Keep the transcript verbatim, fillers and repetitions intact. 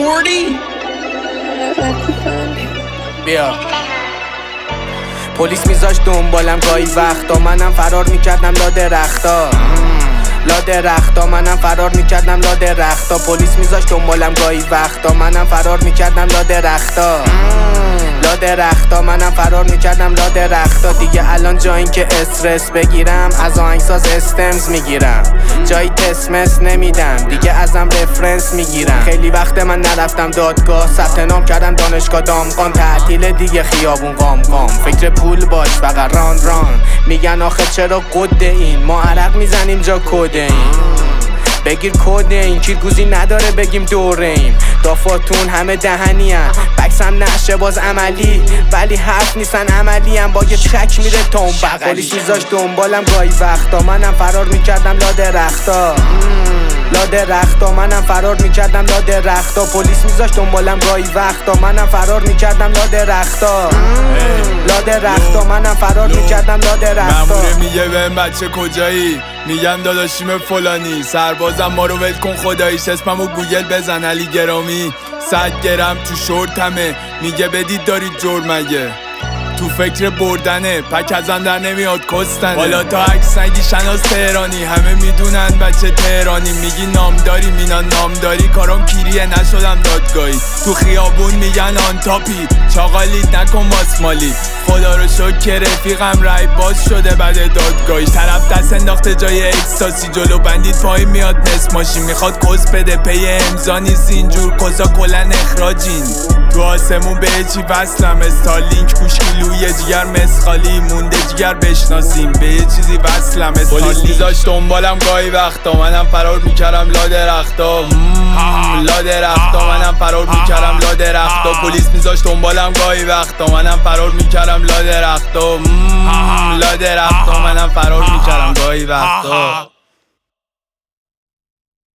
forty بیا پلیس میذاشت دنبالم گاهی وقتا، منم فرار میکردم لا درختا لا درختا منم فرار میکردم لا درختا پلیس میذاشت دنبالم گاهی وقتا، منم فرار میکردم لا درختا لا درختا منم فرار میکردم لا درختا دیگه الان جا این که استرس بگیرم از آهنگساز استمز میگیرم، جایی تسمس نمیدم دیگه ازم رفرنس میگیرم. خیلی وقت من نرفتم دادگاه، ثبت نام کردم دانشگاه دامغان، تعطیل دیگه خیابون قام قام، فکر پول باش فقط ران ران. میگن آخه چرا قد این ما عرق میزنیم جا کد این، بگیر کد این کیرگوزی نداره بگیم دوره ایم. دافاتون همه دهنی هم بکس هم نشه باز عملی، ولی حرف نیستن عملی هم با یه چک میره تا اون بغلی. پلیس میذاشت دنبالم گاهی وقتا، منم فرار میکردم لا درختا لا درختا منم فرار میکردم لا درختا پلیس میذاشت دنبالم گاهی وقتا، منم فرار میکردم لا درختا لا درختا منم فرار میکردم لا درختا. ماموره میگه بهم بچه کجایی، میگم داداشیم فلانی، سربازم ما رو ول کن خداییش، اسممو گوگل بزن علی گرامی، صد گرم تو شورتمه، میگه بدید دارید جور مگه، تو فکر بردنه پک ازم در نمیاد کستنه. والا تا عکس نگی شناس تهرانی، همه میدونن بچه تهرانی، میگی نامداری مینا نامداری، کارم کیریه نشدم دادگاهی، تو خیابون میگن آن تاپی، چاقالیت نکن ماسمالی، خدا رو شکر رفیقم رای باز شده بعد دادگاهی، طرف دست انداخته جای اکستاسی، جلو بندید پای میاد نصف ماشین، میخواد کس بده پی امضا نیست اینجور کسا کلن اخراجین، تو آسمون به چی وصلم استارلینک کوشکیلوی جگر مسخالی، مونده جگر بشناسیم به یه چیزی وصلم استارلینک. پلیس میذاشت دنبالم گاهی وقتا، منم فرار میکردم لا درختا لا درختا منم فرار میکردم لا درختا پلیس میذاشت دنبالم گاهی وقتا، منم فرار میکردم لا درختا لا درختا منم فرار میکردم گاهی وقتا.